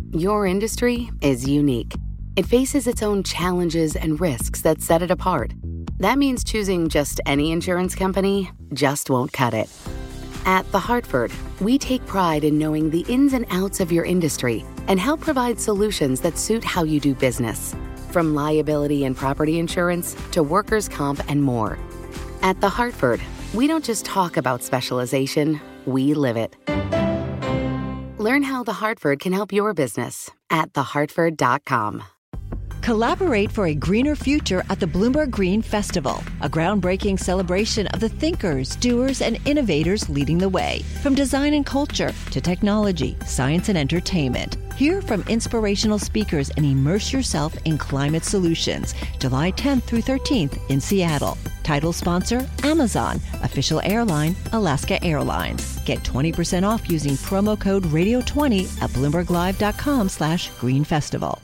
Your industry is unique. It faces its own challenges and risks that set it apart. That means choosing just any insurance company just won't cut it. At The Hartford, we take pride in knowing the ins and outs of your industry and help provide solutions that suit how you do business. From liability and property insurance to workers' comp and more. At The Hartford, we don't just talk about specialization, we live it. Learn how The Hartford can help your business at thehartford.com. Collaborate for a greener future at the Bloomberg Green Festival, a groundbreaking celebration of the thinkers, doers, and innovators leading the way. From design and culture to technology, science, and entertainment. Hear from inspirational speakers and immerse yourself in climate solutions. July 10th through 13th in Seattle. Title sponsor, Amazon. Official airline, Alaska Airlines. Get 20% off using promo code radio20 at BloombergLive.com/Green Festival.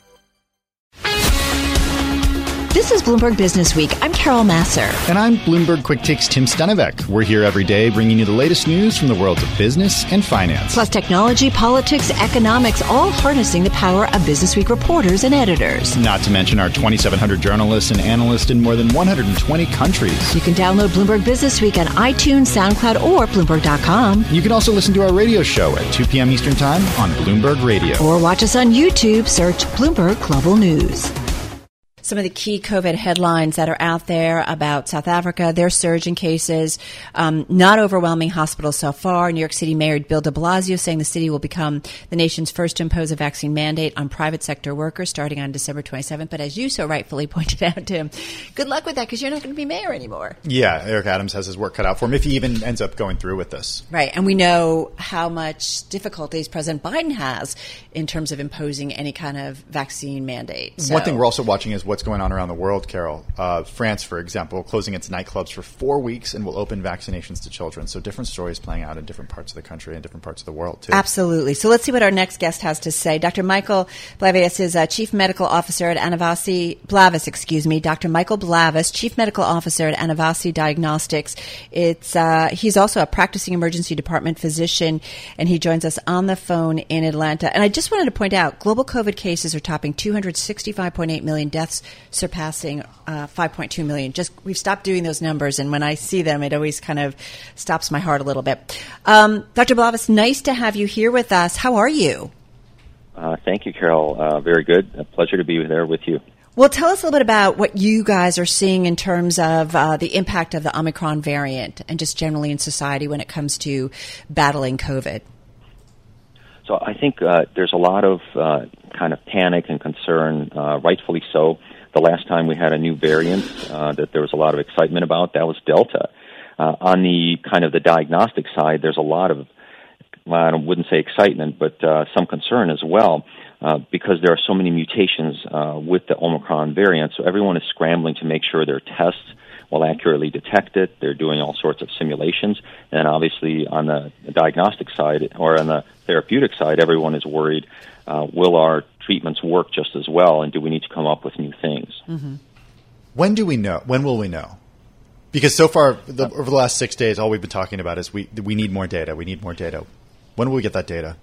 This is Bloomberg Business Week. I'm Carol Masser. And I'm Bloomberg Quick Takes Tim Stenevec. We're here every day bringing you the latest news from the worlds of business and finance. Plus technology, politics, economics, all harnessing the power of Business Week reporters and editors. Not to mention our 2,700 journalists and analysts in more than 120 countries. You can download Bloomberg Business Week on iTunes, SoundCloud, or Bloomberg.com. You can also listen to our radio show at 2 p.m. Eastern Time on Bloomberg Radio. Or watch us on YouTube. Search Bloomberg Global News. Some of the key COVID headlines that are out there about South Africa, their surge in cases, not overwhelming hospitals so far. New York City Mayor Bill de Blasio saying the city will become the nation's first to impose a vaccine mandate on private sector workers starting on December 27th. But as you so rightfully pointed out, Tim, good luck with that because you're not going to be mayor anymore. Yeah, Eric Adams has his work cut out for him if he even ends up going through with this. Right. And we know how much difficulties President Biden has in terms of imposing any kind of vaccine mandate. So, one thing we're also watching is what's going on around the world, Carol. France, for example, closing its nightclubs for 4 weeks and will open vaccinations to children. So different stories playing out in different parts of the country and different parts of the world, too. Absolutely. So let's see what our next guest has to say. Dr. Michael Blavis is Chief Medical Officer at Anavasi Dr. Michael Blavis, Chief Medical Officer at Anavasi Diagnostics. He's also a practicing emergency department physician, and he joins us on the phone in Atlanta. And I just wanted to point out, global COVID cases are topping 265.8 million deaths, surpassing 5.2 million. We've stopped doing those numbers, and when I see them, it always kind of stops my heart a little bit. Dr. Blavis, nice to have you here with us. How are you? Thank you, Carol. Very good. A pleasure to be there with you. Well, tell us a little bit about what you guys are seeing in terms of the impact of the Omicron variant and just generally in society when it comes to battling COVID. So I think there's a lot of kind of panic and concern, rightfully so. The last time we had a new variant that there was a lot of excitement about, that was Delta. On the kind of the diagnostic side, there's a lot of, well, I wouldn't say excitement, but some concern as well because there are so many mutations with the Omicron variant. So everyone is scrambling to make sure their tests will accurately detect it. They're doing all sorts of simulations. And obviously on the diagnostic side or on the therapeutic side, everyone is worried, will our treatments work just as well, and do we need to come up with new things? Mm-hmm. When do we know? When will we know? Because so far, over the last 6 days, all we've been talking about is we need more data. We need more data. When will we get that data?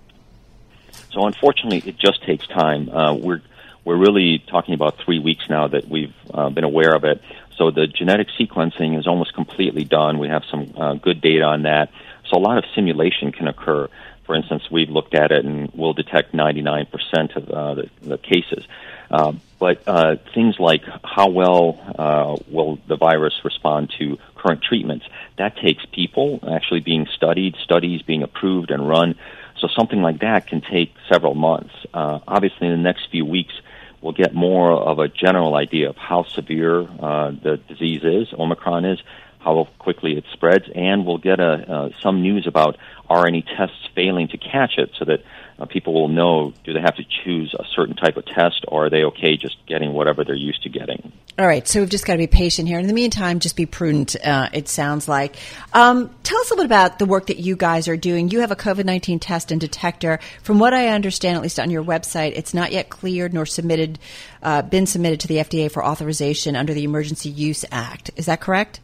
So unfortunately, it just takes time. We're really talking about 3 weeks now that we've been aware of it. So the genetic sequencing is almost completely done. We have some good data on that. So a lot of simulation can occur. For instance, we've looked at it and we'll detect 99% of the cases. But things like how well will the virus respond to current treatments, that takes people actually being studied, studies being approved and run. So something like that can take several months. Obviously, in the next few weeks, we'll get more of a general idea of how severe the disease is, Omicron is, how quickly it spreads, and we'll get some news about are any tests failing to catch it so that people will know, do they have to choose a certain type of test, or are they okay just getting whatever they're used to getting? All right, so we've just got to be patient here. In the meantime, just be prudent, it sounds like. Tell us a little bit about the work that you guys are doing. You have a COVID-19 test and detector. From what I understand, at least on your website, it's not yet cleared nor been submitted to the FDA for authorization under the Emergency Use Act. Is that correct?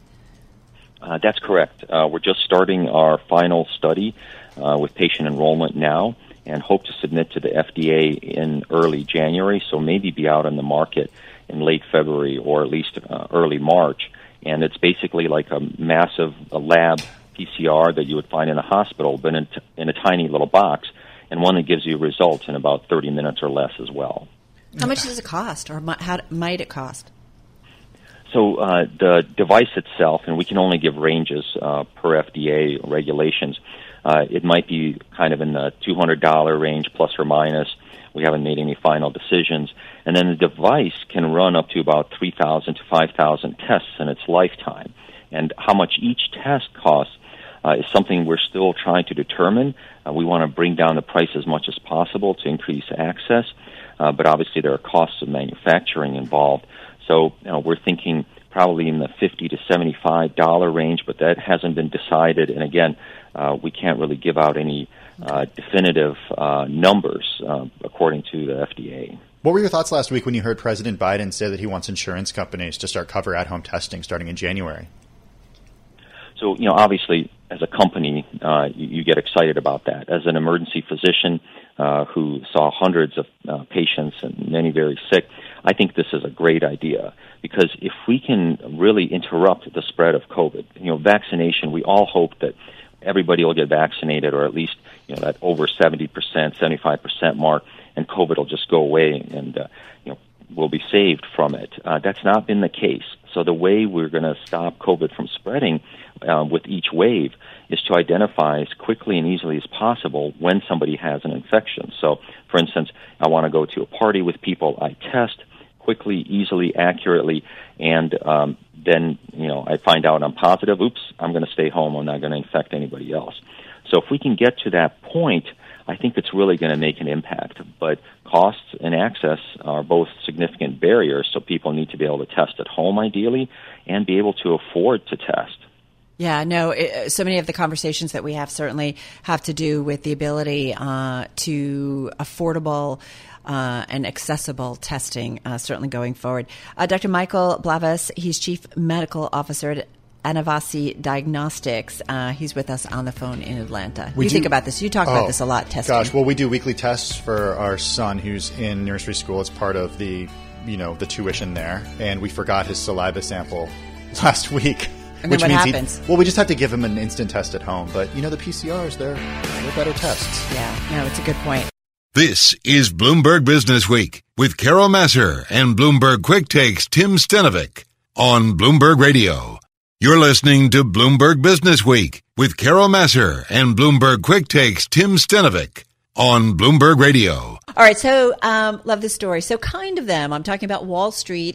That's correct. We're just starting our final study with patient enrollment now, and hope to submit to the FDA in early January, so maybe be out on the market in late February or at least early March. And it's basically like a massive lab PCR that you would find in a hospital, but in a tiny little box, and one that gives you results in about 30 minutes or less as well. How much does it cost, or how might it cost? So the device itself, and we can only give ranges per FDA regulations, it might be kind of in the $200 range plus or minus. We haven't made any final decisions. And then the device can run up to about 3,000 to 5,000 tests in its lifetime. And how much each test costs is something we're still trying to determine. We want to bring down the price as much as possible to increase access, but obviously there are costs of manufacturing involved. So we're thinking probably in the $50 to $75 range, but that hasn't been decided. And again, we can't really give out any definitive numbers according to the FDA. What were your thoughts last week when you heard President Biden say that he wants insurance companies to start cover at-home testing starting in January? So, obviously, as a company, you get excited about that. As an emergency physician who saw hundreds of patients and many very sick, I think this is a great idea because if we can really interrupt the spread of COVID, vaccination, we all hope that everybody will get vaccinated, or at least that over 70%, 75% mark, and COVID will just go away and we'll be saved from it. That's not been the case. So the way we're going to stop COVID from spreading with each wave is to identify as quickly and easily as possible when somebody has an infection. So, for instance, I want to go to a party with people. I test quickly, easily, accurately, and then I find out I'm positive. Oops, I'm going to stay home. I'm not going to infect anybody else. So if we can get to that point, I think it's really going to make an impact. But costs and access are both significant barriers, so people need to be able to test at home ideally and be able to afford to test. Yeah, no, so many of the conversations that we have certainly have to do with the ability to affordable and accessible testing, certainly going forward. Dr. Michael Blavis, he's Chief Medical Officer at Anavasi Diagnostics. He's with us on the phone in Atlanta. You think about this. You talk about this a lot, testing. Gosh, well, we do weekly tests for our son who's in nursery school. It's part of the, the tuition there. And we forgot his saliva sample last week. And then what happens? We just have to give him an instant test at home. But, the PCRs, they're better tests. Yeah, no, it's a good point. This is Bloomberg Business Week with Carol Massar and Bloomberg Quick Takes Tim Stenovic on Bloomberg Radio. You're listening to Bloomberg Business Week with Carol Massar and Bloomberg Quick Takes Tim Stenovic on Bloomberg Radio. All right, so love this story. So kind of them. I'm talking about Wall Street.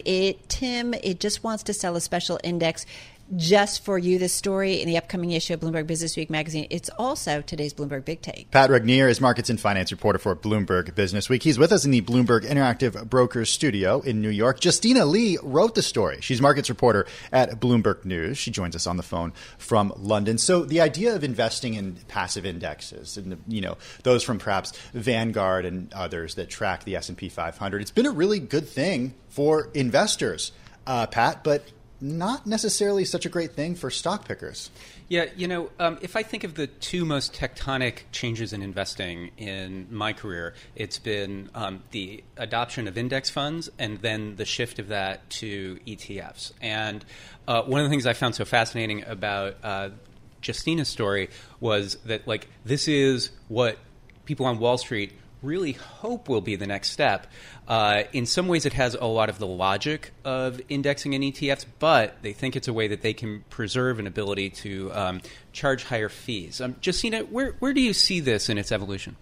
It just wants to sell a special index just for you, this story in the upcoming issue of Bloomberg Business Week magazine. It's also today's Bloomberg Big Take. Pat Regnier is markets and finance reporter for Bloomberg Business Week. He's with us in the Bloomberg Interactive Brokers studio in New York. Justina Lee wrote the story. She's markets reporter at Bloomberg News. She joins us on the phone from London. So the idea of investing in passive indexes, and those from perhaps Vanguard and others that track the S&P 500, it's been a really good thing for investors, Pat, but not necessarily such a great thing for stock pickers. Yeah, if I think of the two most tectonic changes in investing in my career, it's been the adoption of index funds and then the shift of that to ETFs. And one of the things I found so fascinating about Justina's story was that, this is what people on Wall Street really hope will be the next step. In some ways, it has a lot of the logic of indexing in ETFs, but they think it's a way that they can preserve an ability to charge higher fees. Justina, where do you see this in its evolution?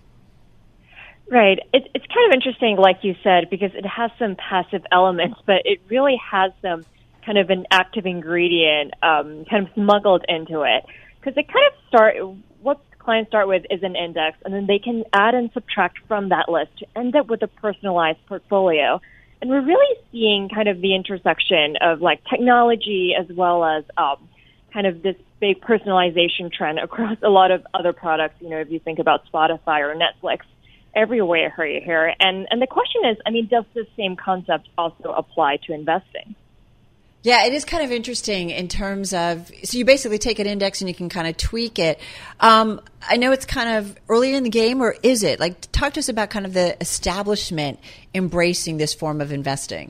Right. It's kind of interesting, like you said, because it has some passive elements, but it really has some kind of an active ingredient kind of smuggled into it. Because it kind of what clients start with is an index, and then they can add and subtract from that list to end up with a personalized portfolio. And we're really seeing kind of the intersection of technology as well as kind of this big personalization trend across a lot of other products. If you think about Spotify or Netflix, everywhere here. And the question is, does this same concept also apply to investing? Yeah, it is kind of interesting in terms of, so you basically take an index and you can kind of tweak it. I know it's kind of earlier in the game, or is it? Like, talk to us about kind of the establishment embracing this form of investing.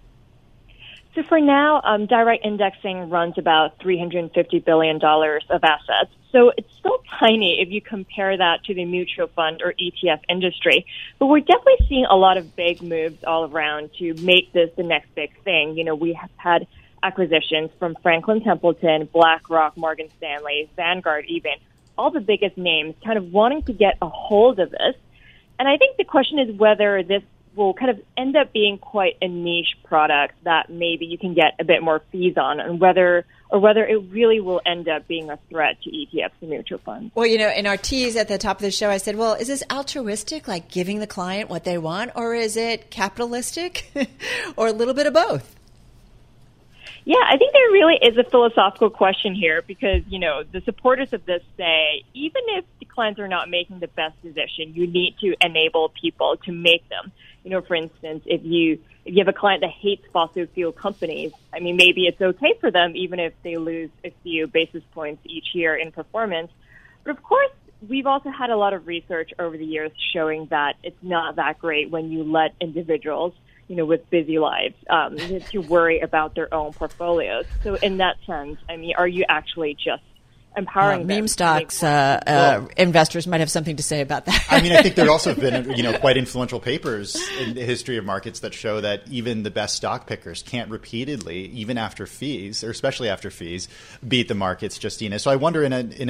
So for now, direct indexing runs about $350 billion of assets. So it's still tiny if you compare that to the mutual fund or ETF industry. But we're definitely seeing a lot of big moves all around to make this the next big thing. You know, we have had acquisitions from Franklin Templeton, BlackRock, Morgan Stanley, Vanguard even, all the biggest names kind of wanting to get a hold of this. And I think the question is whether this will kind of end up being quite a niche product that maybe you can get a bit more fees on, and whether it really will end up being a threat to ETFs and mutual funds. Well, you know, in our tease at the top of the show, I said, well, is this altruistic, like giving the client what they want, or is it capitalistic, or a little bit of both? Yeah, I think there really is a philosophical question here because, you know, the supporters of this say, even if the clients are not making the best decision, you need to enable people to make them. You know, for instance, if you have a client that hates fossil fuel companies, I mean, maybe it's okay for them even if they lose a few basis points each year in performance. But of course, we've also had a lot of research over the years showing that it's not that great when you let individuals, you know, with busy lives, to worry about their own portfolios. So in that sense, I mean, are you actually just empowering them? Meme stocks investors might have something to say about that. I mean, I think there also have been, you know, quite influential papers in the history of markets that show that even the best stock pickers can't repeatedly, even after fees, or especially after fees, beat the markets, Justina. So I wonder,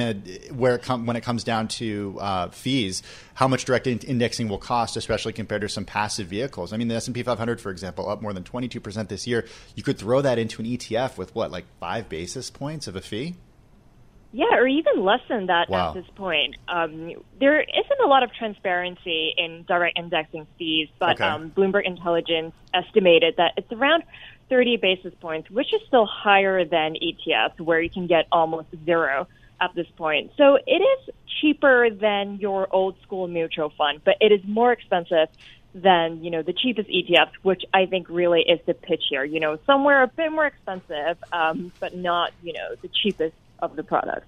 when it comes down to fees, how much direct indexing will cost, especially compared to some passive vehicles. I mean, the S&P 500, for example, up more than 22% this year. You could throw that into an ETF with what, like 5 basis points of a fee? Yeah, or even less than that. Wow. At this point. There isn't a lot of transparency in direct indexing fees, but Bloomberg Intelligence estimated that it's around 30 basis points, which is still higher than ETFs, where you can get almost zero at this point. So it is cheaper than your old school mutual fund, but it is more expensive than, you know, the cheapest ETFs, which I think really is the pitch here. You know, somewhere a bit more expensive, but not, you know, the cheapest of the products.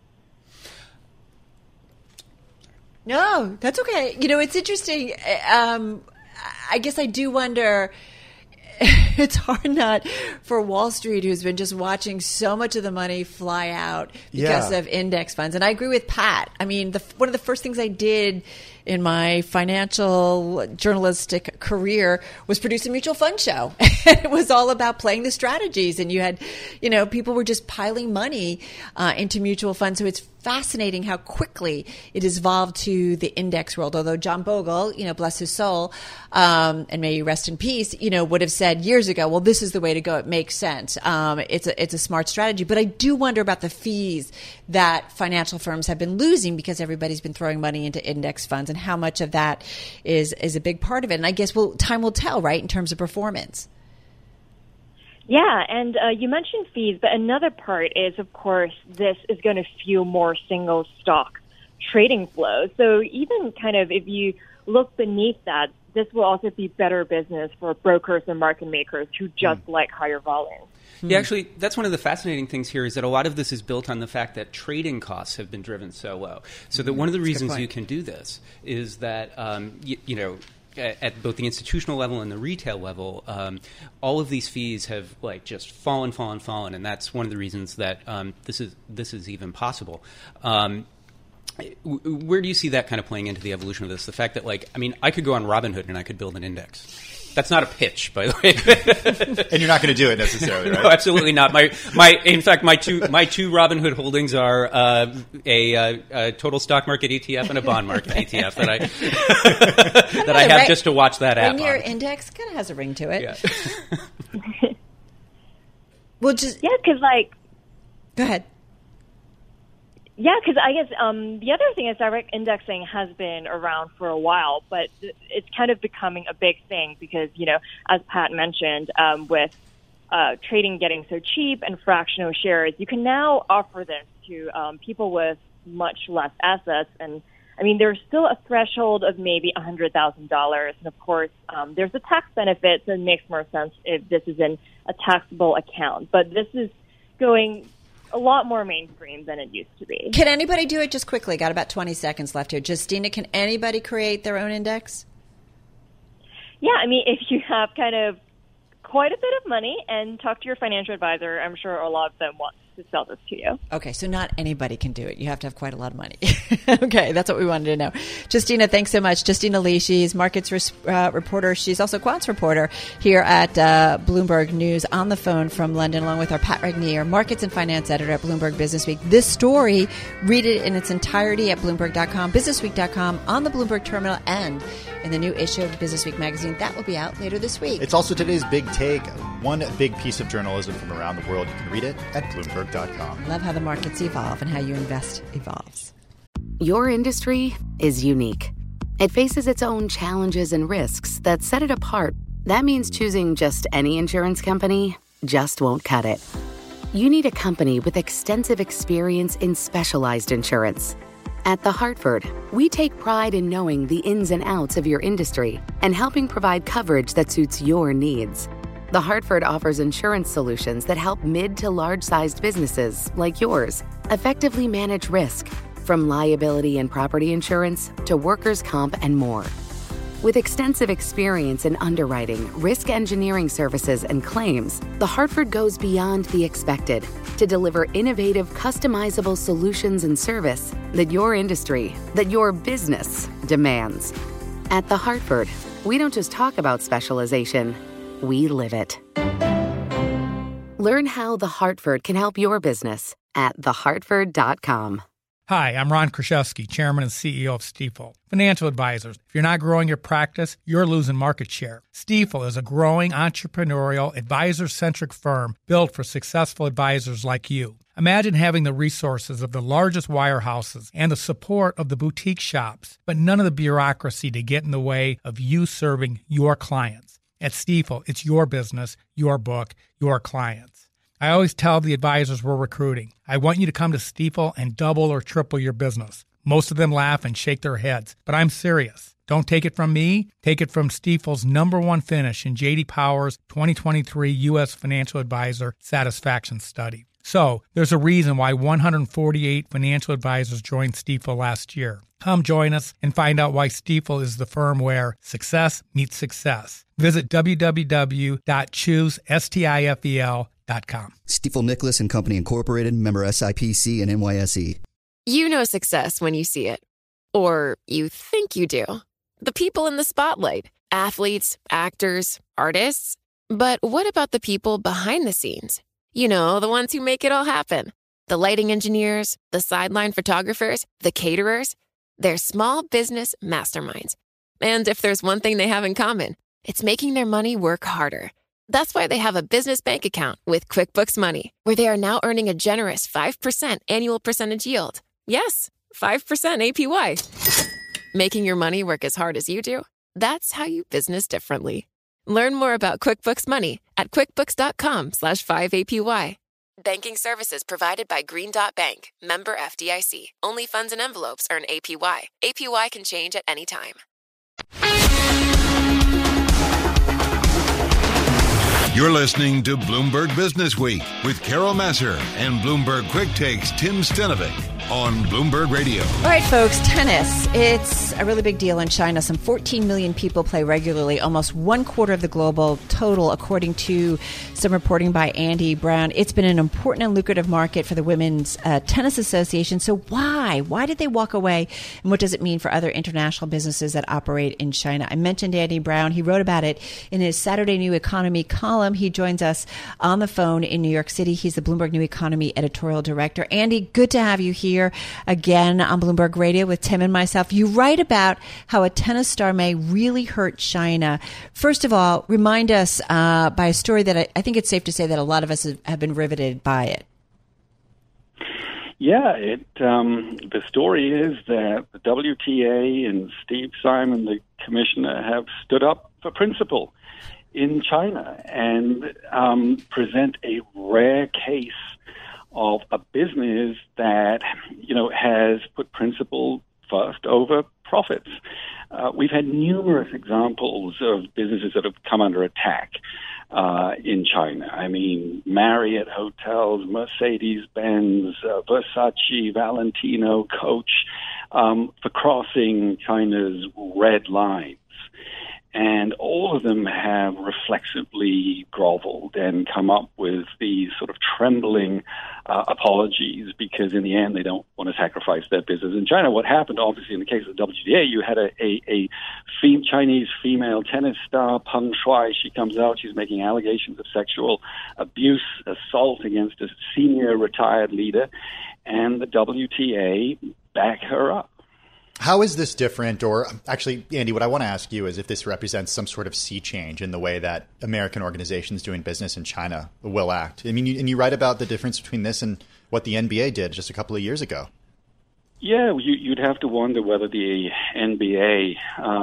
No, that's okay. You know, it's interesting. I guess I do wonder, it's hard not for Wall Street, who's been just watching so much of the money fly out because of index funds. And I agree with Pat. I mean, one of the first things I did in my financial journalistic career was produce a mutual fund show. It was all about playing the strategies. And you had, you know, people were just piling money into mutual funds. So it's fascinating how quickly it has evolved to the index world. Although John Bogle, you know, bless his soul, and may he rest in peace, you know, would have said years ago, well, this is the way to go. It makes sense. It's a smart strategy. But I do wonder about the fees that financial firms have been losing because everybody's been throwing money into index funds, and how much of that is a big part of it. And I guess time will tell, right, in terms of performance. Yeah, and you mentioned fees, but another part is, of course, this is going to fuel more single stock trading flow. So even kind of if you look beneath that, this will also be better business for brokers and market makers who just like higher volume. Yeah, actually, that's one of the fascinating things here is that a lot of this is built on the fact that trading costs have been driven so low. So that one of the reasons you can do this is that, you know, at both the institutional level and the retail level, all of these fees have like just fallen, and that's one of the reasons that this is even possible. Where do you see that kind of playing into the evolution of this? The fact that, like, I mean, I could go on Robinhood and I could build an index. That's not a pitch, by the way. And you're not going to do it necessarily, right? No, absolutely not. In fact, my two Robinhood holdings are a total stock market ETF and a bond market ETF that I have just to watch that app. Your index kind of has a ring to it. Yeah. Well, just because go ahead. Yeah, because I guess the other thing is direct indexing has been around for a while, but it's kind of becoming a big thing because, you know, as Pat mentioned, with trading getting so cheap and fractional shares, you can now offer this to people with much less assets. And I mean, there's still a threshold of maybe $100,000. And of course, there's a tax benefit, so it makes more sense if this is in a taxable account. But this is going a lot more mainstream than it used to be. Can anybody do it? Just quickly, got about 20 seconds left here. Justina, can anybody create their own index? Yeah, I mean, if you have kind of quite a bit of money and talk to your financial advisor, I'm sure a lot of them want to sell this to you. Okay, so not anybody can do it. You have to have quite a lot of money. Okay, that's what we wanted to know. Justina, thanks so much. Justina Lee, she's markets reporter. She's also quants reporter here at Bloomberg News, on the phone from London, along with our Pat Regnier, markets and finance editor at Bloomberg Businessweek. This story, read it in its entirety at Bloomberg.com, Businessweek.com, on the Bloomberg Terminal, and in the new issue of Businessweek magazine. That will be out later this week. It's also today's big take, one big piece of journalism from around the world. You can read it at Bloomberg.com. Love how the markets evolve and how you invest evolves. Your industry is unique. It faces its own challenges and risks that set it apart. That means choosing just any insurance company just won't cut it. You need a company with extensive experience in specialized insurance. At The Hartford, we take pride in knowing the ins and outs of your industry and helping provide coverage that suits your needs. The Hartford offers insurance solutions that help mid to large-sized businesses like yours effectively manage risk, from liability and property insurance to workers' comp and more. With extensive experience in underwriting, risk engineering services, and claims, The Hartford goes beyond the expected to deliver innovative, customizable solutions and service that your industry, that your business demands. At The Hartford, we don't just talk about specialization, we live it. Learn how The Hartford can help your business at thehartford.com. Hi, I'm Ron Kraszewski, Chairman and CEO of Stifel. Financial advisors, if you're not growing your practice, you're losing market share. Stifel is a growing, entrepreneurial, advisor-centric firm built for successful advisors like you. Imagine having the resources of the largest wirehouses and the support of the boutique shops, but none of the bureaucracy to get in the way of you serving your clients. At Stifel, it's your business, your book, your clients. I always tell the advisors we're recruiting, I want you to come to Stifel and double or triple your business. Most of them laugh and shake their heads, but I'm serious. Don't take it from me. Take it from Stifel's #1 finish in J.D. Power's 2023 U.S. Financial Advisor Satisfaction Study. So, there's a reason why 148 financial advisors joined Stifel last year. Come join us and find out why Stifel is the firm where success meets success. Visit www.choosestifel.com. Stifel Nicholas and Company Incorporated, member SIPC and NYSE. You know success when you see it. Or you think you do. The people in the spotlight. Athletes, actors, artists. But what about the people behind the scenes? You know, the ones who make it all happen. The lighting engineers, the sideline photographers, the caterers. They're small business masterminds. And if there's one thing they have in common, it's making their money work harder. That's why they have a business bank account with QuickBooks Money, where they are now earning a generous 5% annual percentage yield. Yes, 5% APY. Making your money work as hard as you do? That's how you business differently. Learn more about QuickBooks Money at quickbooks.com/5APY. Banking services provided by Green Dot Bank, member FDIC. Only funds and envelopes earn APY. APY can change at any time. You're listening to Bloomberg Business Week with Carol Massar and Bloomberg Quick Takes Tim Stenovic on Bloomberg Radio. All right, folks, tennis. It's a really big deal in China. Some 14 million people play regularly, almost 1/4 of the global total, according to some reporting by Andy Brown. It's been an important and lucrative market for the Women's Tennis Association. So why? Why did they walk away? And what does it mean for other international businesses that operate in China? I mentioned Andy Brown. He wrote about it in his Saturday New Economy column. He joins us on the phone in New York City. He's the Bloomberg New Economy editorial director. Andy, good to have you here again on Bloomberg Radio with Tim and myself. You write about how a tennis star may really hurt China. First of all, remind us by a story that I think it's safe to say that a lot of us have been riveted by it. Yeah, the story is that the WTA and Steve Simon, the commissioner, have stood up for principle in China and present a rare case of a business that, has put principle first over profits. We've had numerous examples of businesses that have come under attack in China. I mean, Marriott Hotels, Mercedes-Benz, Versace, Valentino, Coach, for crossing China's red lines. And all of them have reflexively groveled and come up with these sort of trembling apologies because in the end they don't want to sacrifice their business. In China, what happened, obviously, in the case of the WTA, you had a Chinese female tennis star, Peng Shuai. She comes out, she's making allegations of sexual abuse, assault against a senior retired leader, and the WTA back her up. How is this different? Or actually, Andy, what I want to ask you is if this represents some sort of sea change in the way that American organizations doing business in China will act. I mean, you write about the difference between this and what the NBA did just a couple of years ago. Yeah, you'd have to wonder whether the NBA,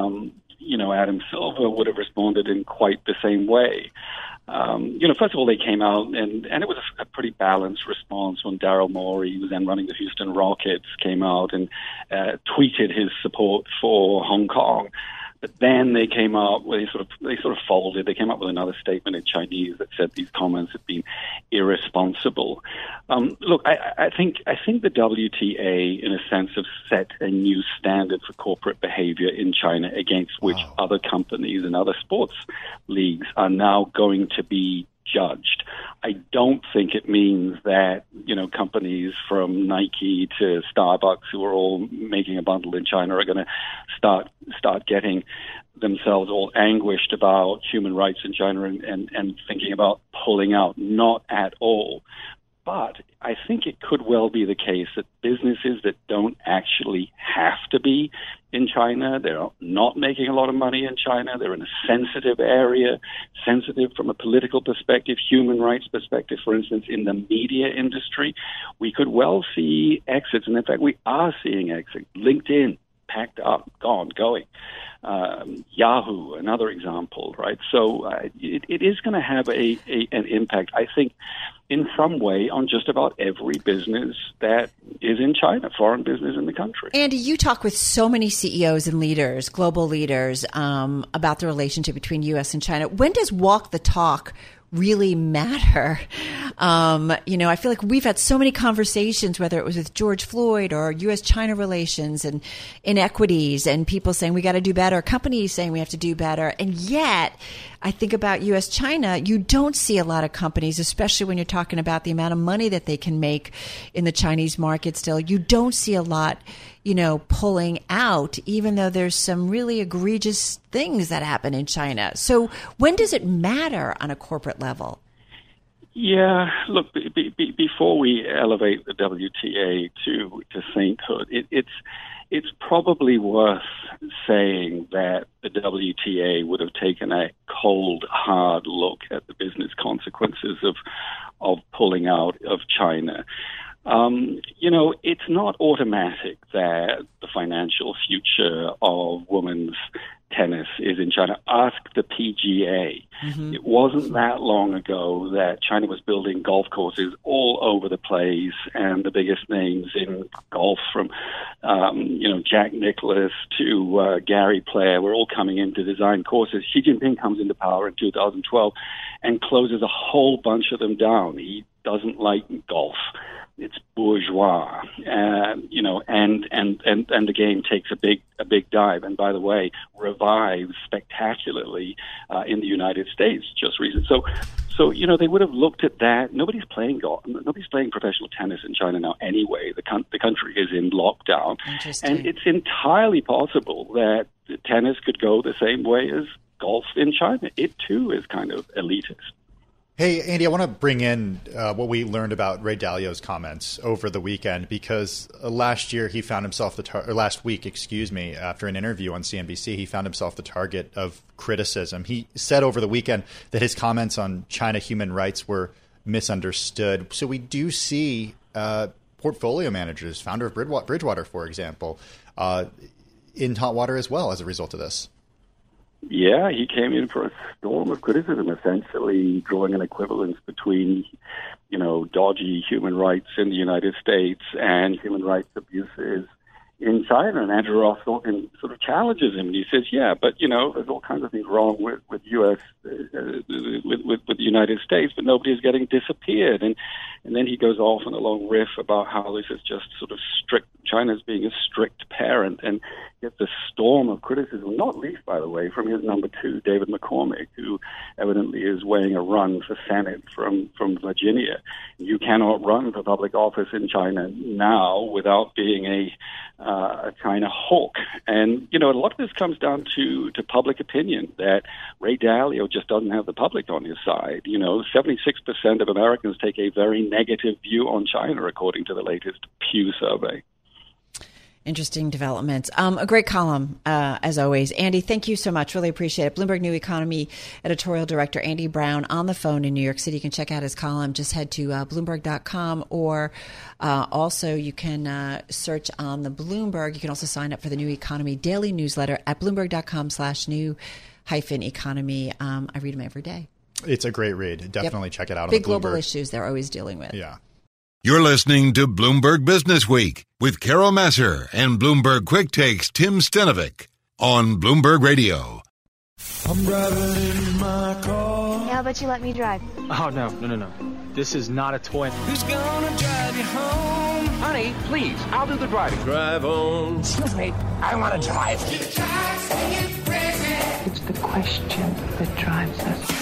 Adam Silver would have responded in quite the same way. First of all, they came out, and it was a pretty balanced response when Daryl Morey, who was then running the Houston Rockets, came out and tweeted his support for Hong Kong. But then they came out, they sort of folded. They came up with another statement in Chinese that said these comments had been irresponsible. Look, I think the WTA, in a sense, have set a new standard for corporate behavior in China against which other companies and other sports leagues are now going to be judged. I don't think it means that, companies from Nike to Starbucks who are all making a bundle in China are going to start getting themselves all anguished about human rights in China and thinking about pulling out. Not at all. But I think it could well be the case that businesses that don't actually have to be in China, they're not making a lot of money in China, they're in a sensitive area, sensitive from a political perspective, human rights perspective, for instance, in the media industry, we could well see exits. And in fact, we are seeing exits. LinkedIn, packed up, going. Yahoo, another example, right? So it is going to have an impact, I think, in some way on just about every business that is in China, foreign business in the country. Andy, you talk with so many CEOs and leaders, global leaders, about the relationship between U.S. and China. When does walk the talk really matter? I feel like we've had so many conversations, whether it was with George Floyd or U.S.-China relations and inequities and people saying we got to do better, companies saying we have to do better. And yet, I think about U.S.-China, you don't see a lot of companies, especially when you're talking about the amount of money that they can make in the Chinese market still. You don't see a lot, pulling out, even though there's some really egregious things that happen in China. So when does it matter on a corporate level? Yeah, look, before we elevate the WTA to sainthood, it's probably worth saying that the WTA would have taken a cold, hard look at the business consequences of pulling out of China. It's not automatic that the financial future of women's tennis is in China. Ask the PGA. Mm-hmm. It wasn't that long ago that China was building golf courses all over the place, and the biggest names in golf from, Jack Nicklaus to Gary Player were all coming in to design courses. Xi Jinping comes into power in 2012 and closes a whole bunch of them down. He doesn't like golf. It's bourgeois, and the game takes a big dive. And by the way, revives spectacularly in the United States just recently. So they would have looked at that. Nobody's playing golf. Nobody's playing professional tennis in China now. Anyway, the country is in lockdown, and it's entirely possible that tennis could go the same way as golf in China. It too is kind of elitist. Hey, Andy, I want to bring in what we learned about Ray Dalio's comments over the weekend, because last week, after an interview on CNBC, he found himself the target of criticism. He said over the weekend that his comments on China human rights were misunderstood. So we do see portfolio managers, founder of Bridgewater, for example, in hot water as well as a result of this. Yeah, he came in for a storm of criticism, essentially drawing an equivalence between, dodgy human rights in the United States and human rights abuses in China, and Andrew Ross Sorkin sort of challenges him, and he says, "Yeah, but there's all kinds of things wrong with U.S. With the United States, but nobody is getting disappeared." And then he goes off on a long riff about how this is just sort of strict. China's being a strict parent, and gets a storm of criticism, not least, by the way, from his number two, David McCormick, who evidently is weighing a run for Senate from Virginia. You cannot run for public office in China now without being a China hawk. And, a lot of this comes down to public opinion, that Ray Dalio just doesn't have the public on his side. 76% of Americans take a very negative view on China, according to the latest Pew survey. Interesting developments. A great column, as always. Andy, thank you so much. Really appreciate it. Bloomberg New Economy editorial director Andy Brown on the phone in New York City. You can check out his column. Just head to Bloomberg.com, or also you can search on the Bloomberg. You can also sign up for the New Economy daily newsletter at Bloomberg.com/new-economy. I read them every day. It's a great read. Definitely check it out. Big on the global issues they're always dealing with. Yeah. You're listening to Bloomberg Business Week with Carol Massar and Bloomberg Quick Takes Tim Stenovic on Bloomberg Radio. I'm driving in my car. How about you let me drive? Oh, no. This is not a toy. Who's gonna drive you home? Honey, please, I'll do the driving. Drive on. Excuse me, I want to drive. It's the question that drives us.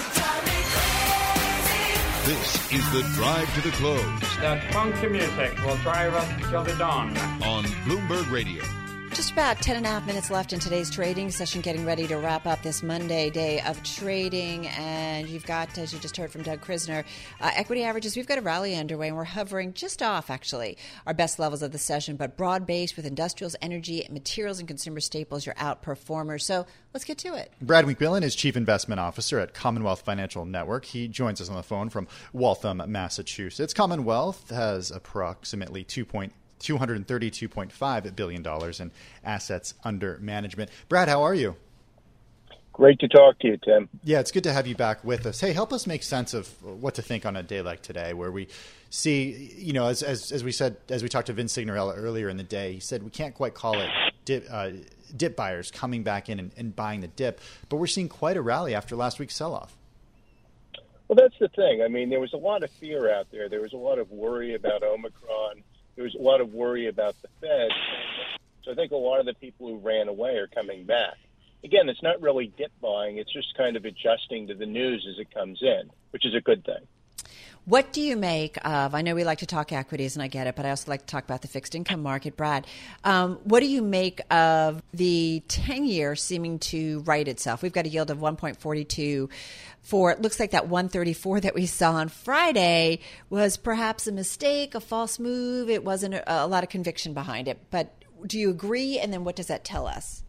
This is the Drive to the Close. That funky music will drive us till the dawn. On Bloomberg Radio. Just about 10.5 minutes left in today's trading session, getting ready to wrap up this Monday day of trading. And you've got, as you just heard from Doug Krisner, equity averages, we've got a rally underway, and we're hovering just off, actually, our best levels of the session, but broad-based with industrials, energy, materials, and consumer staples, your outperformers. So let's get to it. Brad McMillan is Chief Investment Officer at Commonwealth Financial Network. He joins us on the phone from Waltham, Massachusetts. Commonwealth has approximately $232.5 billion in assets under management. Brad, how are you? Great to talk to you, Tim. Yeah, it's good to have you back with us. Hey, help us make sense of what to think on a day like today, where we see, as we said, as we talked to Vince Signorella earlier in the day, he said we can't quite call it dip buyers coming back in and buying the dip, but we're seeing quite a rally after last week's sell-off. Well, that's the thing. I mean, there was a lot of fear out there. There was a lot of worry about Omicron. There was a lot of worry about the Fed. So I think a lot of the people who ran away are coming back. Again, it's not really dip buying. It's just kind of adjusting to the news as it comes in, which is a good thing. What do you make of, I know we like to talk equities, and I get it, but I also like to talk about the fixed income market. Brad, what do you make of the 10-year seeming to right itself? We've got a yield of 1.42 for, it looks like that 134 that we saw on Friday was perhaps a mistake, a false move. It wasn't a lot of conviction behind it. But do you agree? And then what does that tell us?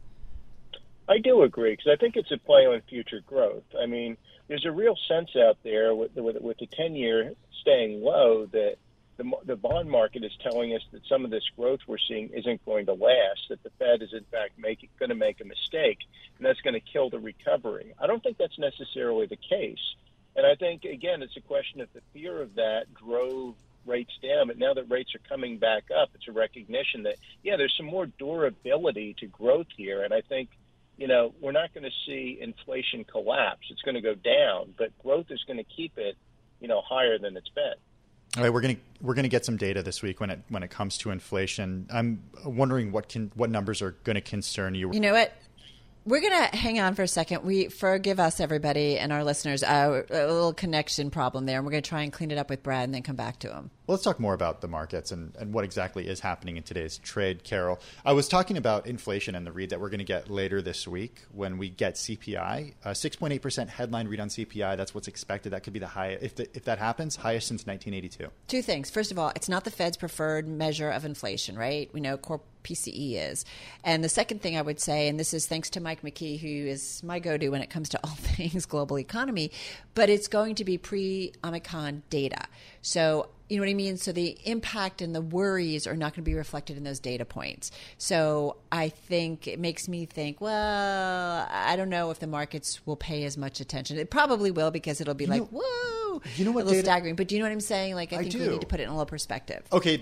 I do agree, because I think it's a play on future growth. I mean, there's a real sense out there with the 10-year staying low that the bond market is telling us that some of this growth we're seeing isn't going to last, that the Fed is in fact going to make a mistake, and that's going to kill the recovery. I don't think that's necessarily the case. And I think, again, it's a question of the fear of that drove rates down. But now that rates are coming back up, it's a recognition that, there's some more durability to growth here. And I think, we're not going to see inflation collapse. It's going to go down, but growth is going to keep it, higher than it's been. All right, we're going to get some data this week when it comes to inflation. I'm wondering what numbers are going to concern you. You know what? We're going to hang on for a second. Forgive us, everybody, and our listeners. A little connection problem there, and we're going to try and clean it up with Brad and then come back to him. Well, let's talk more about the markets and what exactly is happening in today's trade, Carol. I was talking about inflation and the read that we're going to get later this week when we get CPI. 6.8% headline read on CPI. That's what's expected. That could be the highest, if that happens, highest since 1982. Two things. First of all, it's not the Fed's preferred measure of inflation, right? We know core PCE is. And the second thing I would say, and this is thanks to Mike McKee, who is my go-to when it comes to all things global economy, but it's going to be pre-Omicron data. So, you know what I mean? So the impact and the worries are not going to be reflected in those data points. So I think it makes me think, well, I don't know if the markets will pay as much attention. It probably will, because it'll be whoa, a little staggering. But do you know what I'm saying? Like, I think we need to put it in a little perspective. Okay.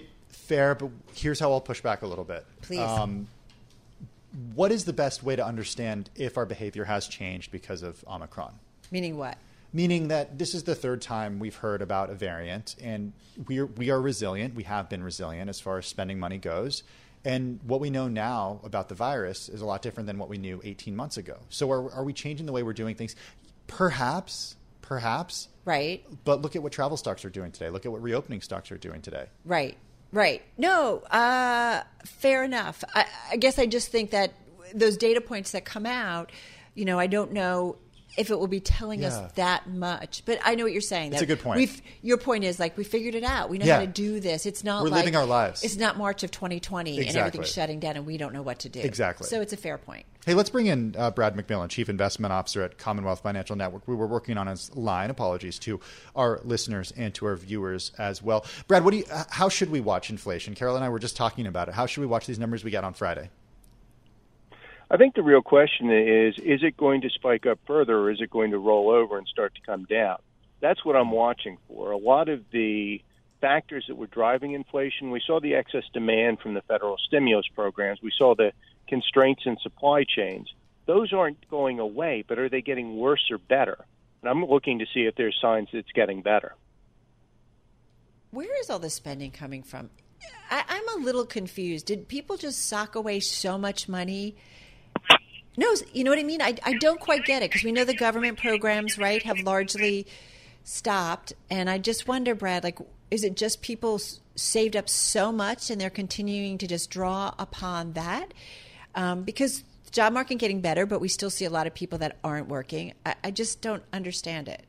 Fair, but here's how I'll push back a little bit. Please. What is the best way to understand if our behavior has changed because of Omicron? Meaning what? Meaning that this is the third time we've heard about a variant, and we are resilient. We have been resilient as far as spending money goes. And what we know now about the virus is a lot different than what we knew 18 months ago. So are we changing the way we're doing things? Perhaps. Right. But look at what travel stocks are doing today. Look at what reopening stocks are doing today. Right. No, fair enough. I guess I just think that those data points that come out, I don't know if it will be telling us that much. But I know what you're saying. It's a good point. Your point is, we figured it out. We know how to do this. It's not we're living our lives. It's not March of 2020 and everything's shutting down and we don't know what to do. Exactly. So it's a fair point. Hey, let's bring in Brad McMillan, Chief Investment Officer at Commonwealth Financial Network. We were working on his line. Apologies to our listeners and to our viewers as well. Brad, how should we watch inflation? Carol and I were just talking about it. How should we watch these numbers we got on Friday? I think the real question is it going to spike up further or is it going to roll over and start to come down? That's what I'm watching for. A lot of the factors that were driving inflation, we saw the excess demand from the federal stimulus programs. We saw the constraints in supply chains. Those aren't going away, but are they getting worse or better? And I'm looking to see if there's signs that it's getting better. Where is all this spending coming from? I'm a little confused. Did people just sock away so much money? No, you know what I mean? I don't quite get it because we know the government programs, right, have largely stopped. And I just wonder, Brad, is it just people saved up so much and they're continuing to just draw upon that? Because the job market getting better, but we still see a lot of people that aren't working. I just don't understand it.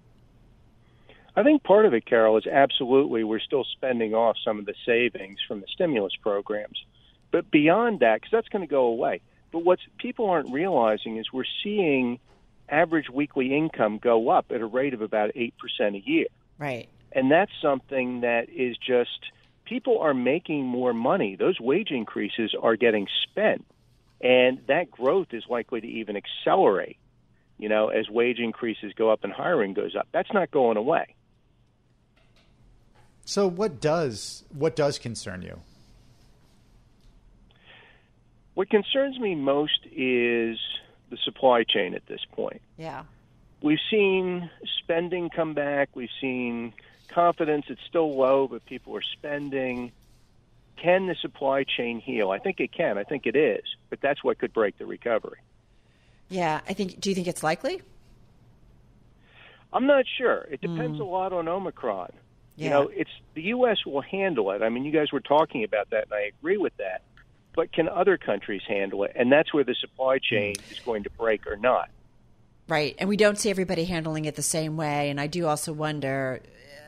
I think part of it, Carol, is absolutely we're still spending off some of the savings from the stimulus programs. But beyond that, because that's going to go away. But what people aren't realizing is we're seeing average weekly income go up at a rate of about 8% a year. Right. And that's something that is just people are making more money. Those wage increases are getting spent. And that growth is likely to even accelerate, as wage increases go up and hiring goes up. That's not going away. So what does concern you? What concerns me most is the supply chain at this point. Yeah. We've seen spending come back. We've seen confidence. It's still low, but people are spending. Can the supply chain heal? I think it can. I think it is. But that's what could break the recovery. Yeah. Do you think it's likely? I'm not sure. It depends a lot on Omicron. Yeah. The U.S. will handle it. I mean, you guys were talking about that, and I agree with that. But can other countries handle it? And that's where the supply chain is going to break or not. Right. And we don't see everybody handling it the same way. And I do also wonder,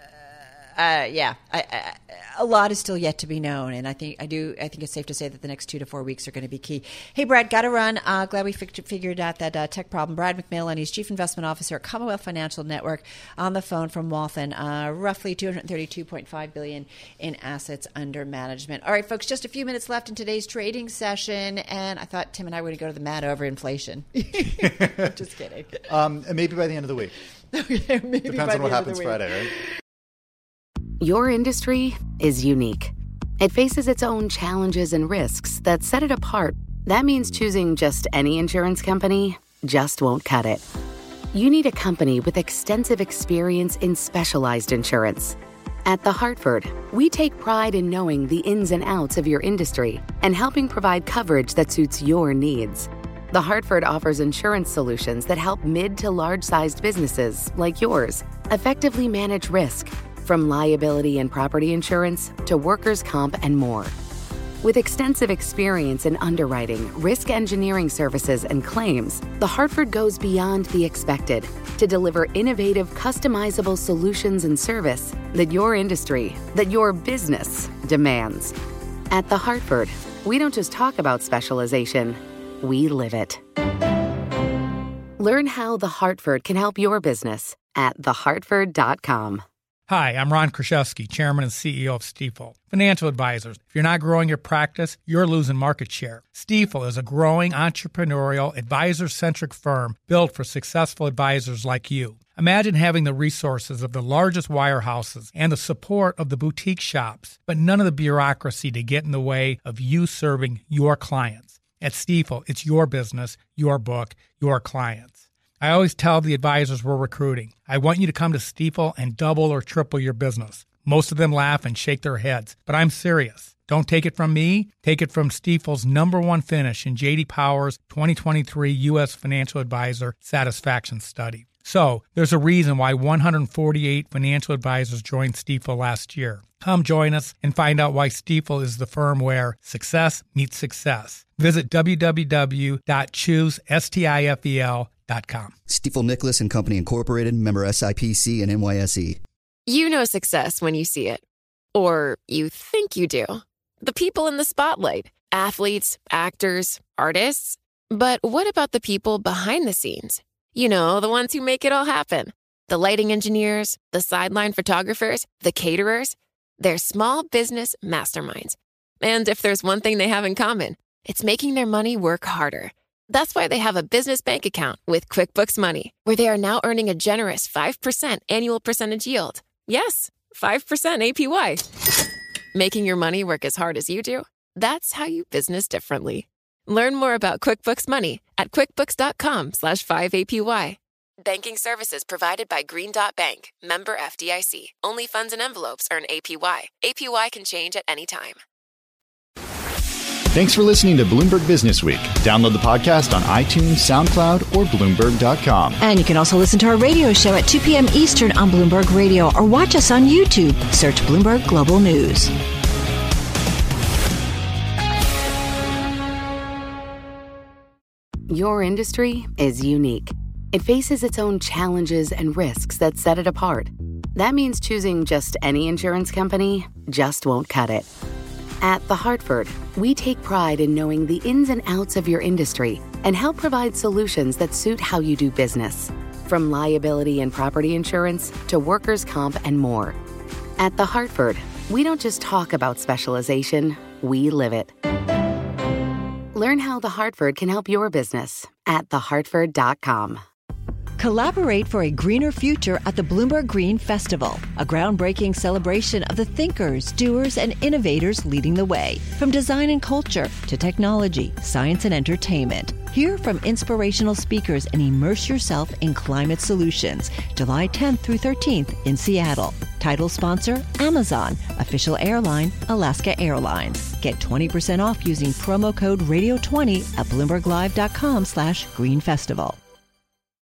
a lot is still yet to be known. And I think it's safe to say that the next 2 to 4 weeks are going to be key. Hey, Brad, got to run. Glad we figured out that tech problem. Brad McMillan, he's Chief Investment Officer at Commonwealth Financial Network, on the phone from Waltham. Roughly $232.5 billion in assets under management. All right, folks, just a few minutes left in today's trading session. And I thought Tim and I were going to go to the mat over inflation. Just kidding. Maybe by the end of the week. Okay, depends on what happens Friday, right? Your industry is unique. It faces its own challenges and risks that set it apart. That means choosing just any insurance company just won't cut it. You need a company with extensive experience in specialized insurance. At The Hartford, we take pride in knowing the ins and outs of your industry and helping provide coverage that suits your needs. The Hartford offers insurance solutions that help mid to large-sized businesses like yours effectively manage risk, from liability and property insurance to workers' comp and more. With extensive experience in underwriting, risk engineering services, and claims, The Hartford goes beyond the expected to deliver innovative, customizable solutions and service that your industry, that your business demands. At The Hartford, we don't just talk about specialization, we live it. Learn how The Hartford can help your business at thehartford.com. Hi, I'm Ron Kraszewski, Chairman and CEO of Stifel. Financial advisors, if you're not growing your practice, you're losing market share. Stifel is a growing entrepreneurial, advisor-centric firm built for successful advisors like you. Imagine having the resources of the largest wirehouses and the support of the boutique shops, but none of the bureaucracy to get in the way of you serving your clients. At Stifel, it's your business, your book, your clients. I always tell the advisors we're recruiting, I want you to come to Stifel and double or triple your business. Most of them laugh and shake their heads, but I'm serious. Don't take it from me. Take it from Stifel's #1 finish in J.D. Power's 2023 U.S. Financial Advisor Satisfaction Study. So, there's a reason why 148 financial advisors joined Stifel last year. Come join us and find out why Stifel is the firm where success meets success. Visit www.choosestifel.com. Stifel Nicholas and Company Incorporated, member SIPC and NYSE. You know success when you see it. Or you think you do. The people in the spotlight. Athletes, actors, artists. But what about the people behind the scenes? You know, the ones who make it all happen. The lighting engineers, the sideline photographers, the caterers. They're small business masterminds. And if there's one thing they have in common, it's making their money work harder. That's why they have a business bank account with QuickBooks Money, where they are now earning a generous 5% annual percentage yield. Yes, 5% APY. Making your money work as hard as you do? That's how you business differently. Learn more about QuickBooks Money at quickbooks.com/5APY. Banking services provided by Green Dot Bank, member FDIC. Only funds and envelopes earn APY. APY can change at any time. Thanks for listening to Bloomberg Business Week. Download the podcast on iTunes, SoundCloud, or Bloomberg.com. And you can also listen to our radio show at 2 p.m. Eastern on Bloomberg Radio or watch us on YouTube. Search Bloomberg Global News. Your industry is unique. It faces its own challenges and risks that set it apart. That means choosing just any insurance company just won't cut it. At The Hartford, we take pride in knowing the ins and outs of your industry and help provide solutions that suit how you do business, from liability and property insurance to workers' comp and more. At The Hartford, we don't just talk about specialization, we live it. Learn how The Hartford can help your business at thehartford.com. Collaborate for a greener future at the Bloomberg Green Festival, a groundbreaking celebration of the thinkers, doers, and innovators leading the way. From design and culture to technology, science, and entertainment. Hear from inspirational speakers and immerse yourself in climate solutions. July 10th through 13th in Seattle. Title sponsor, Amazon. Official airline, Alaska Airlines. Get 20% off using promo code RADIO20 at BloombergLive.com/Green Festival.